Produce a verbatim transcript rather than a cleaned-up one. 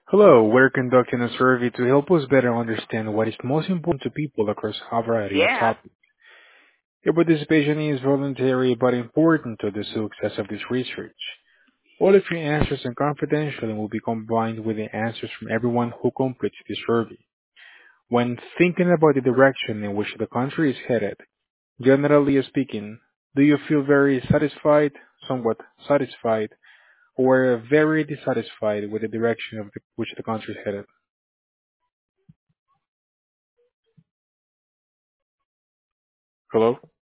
Hello, we're conducting a survey to help us better understand what is most important to people across a variety of Yeah. topics. Your participation is voluntary but important to the success of this research. All of your answers are confidential and will be combined with the answers from everyone who completes the survey. When thinking about the direction in which the country is headed, generally speaking, do you feel very satisfied, somewhat satisfied, or very dissatisfied with the direction of the, which the country is headed? Hello?